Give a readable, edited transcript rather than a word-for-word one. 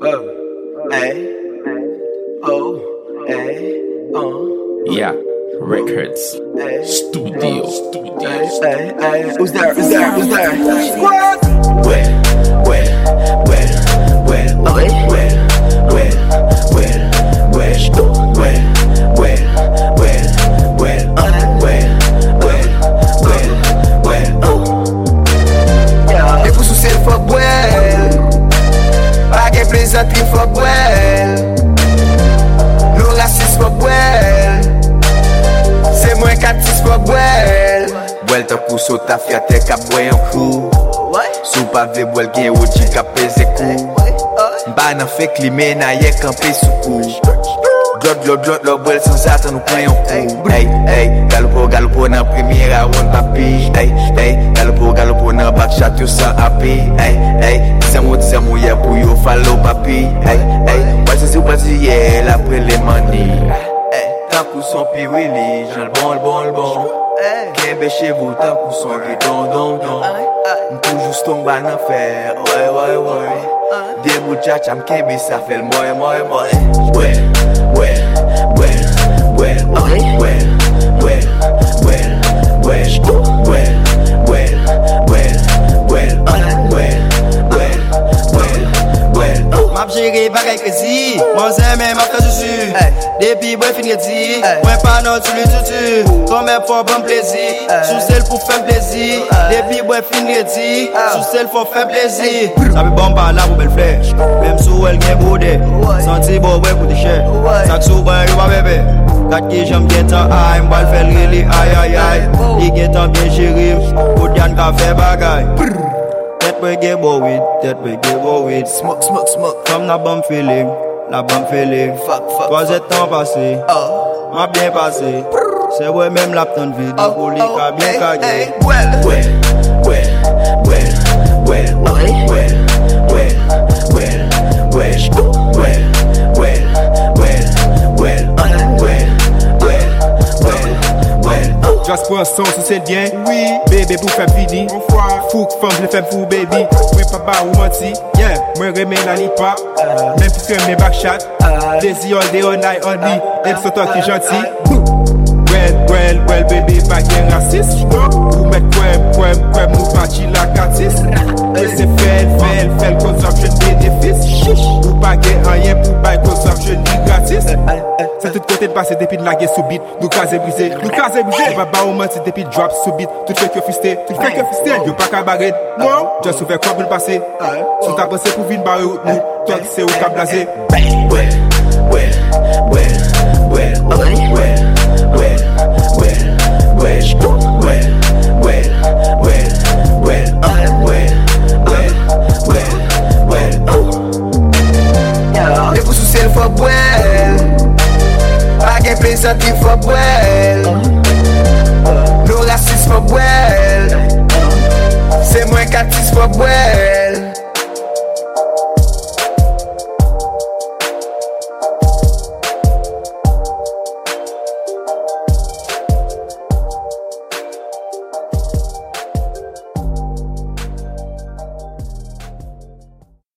Yeah, records. Studio. Who's there? Squad. Plezantri fok bwel, nou rasis fok bwel, se mwen katis fok bwel. Bwel ta kou so ta fiate ka bwe yon kou, sou pa ve bwel gen oji ka peze kou. Mba nan fek li men a ye kampe sou kou. Glot lo bwel sans atan nou pren yon kou. Galopo nan premier round papi. Galopo nan backshot yo san api. Dizamo ye pou yo follow papi. Wasi ye apre le money. Tan kou son pi wili, jan l bon. Kembe chevou tan kou son don. Toujou stong ba nan fer, ouais. Debou chacha mkembe sa fel moy. Map jere bagay krezi, mon zeme map ta juju. Depi boy fin redi, mwen pa nan tu le tutu. Kome for bon plezi, sou sel pou fem plezi. Depi boy fin redi, sou sel for fem plezi. Sa bi bomba la pou bel flesh, mem sou el gen bode. Santi bo we koute che, sak sou ban yo ba bebe. Kat ki jam gen tan ay, mbal fel rili ay. Li gen tan bien jiri, kou diyan ka fe bagay. Tête we get with. Smoke. Comme la bonne feeling. Fuck. 3 temps passé, m'a bien passé. C'est ouais même la ton vidéo pour les cas bien cagé. Just pour un son si c'est bien. Oui, bébé pour faire fini. Fouk femme le fait pour baby. Moi papa ou menti. Yeah, moi remets la lipa. Même si c'est mes backshot. Desi all day all night only. Elle se toi qui gentil. Well, baby, pas qu'un raciste. Ou mettre quoi, mou parti la catis. Et c'est fait, consumption bénéfice. Ou pas qu'un rien pour buy consumption ni gratis. C'est tout côté de passer depuis de la guerre sous beat. Nous casez brisé. Papa ou menti depuis drop sous beat. Tout fait que fisté. Yo pas qu'à barrer. Non, just ouvert quoi pour le passer. Sous ta pensée pour venir barrer ou nous. Toi qui sais où t'as blasé. Le pou sou sel fok bwel, pa gen plezantri fok bwel, nou rasis fok bwel, se mwen katis fok bwel.